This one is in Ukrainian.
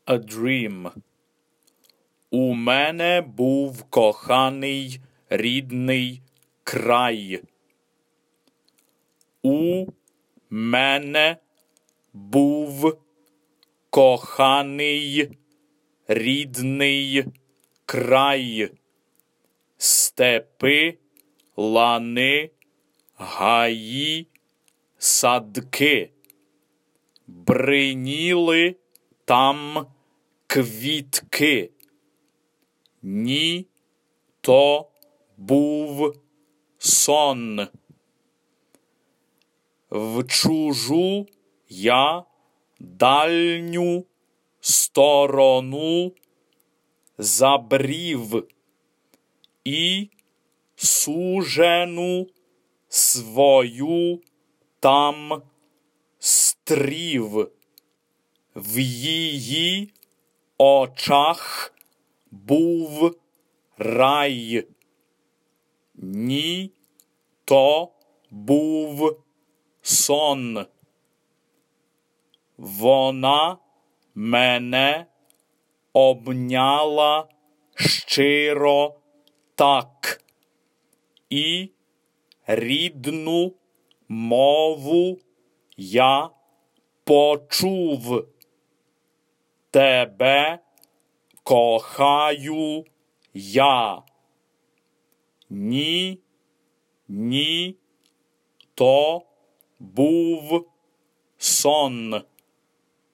A dream. У мене був коханий рідний край. У мене був коханий рідний край. Степи, лани, гаї, садки. Бриніли там квітки. Ні, то був сон. В чужу я дальню сторону забрів і сужену свою там стрів. В її очах був рай. Ні, то був сон. Вона мене обняла щиро так і рідну мову я почув. Тебе кохаю я. Ні, ні, то був сон.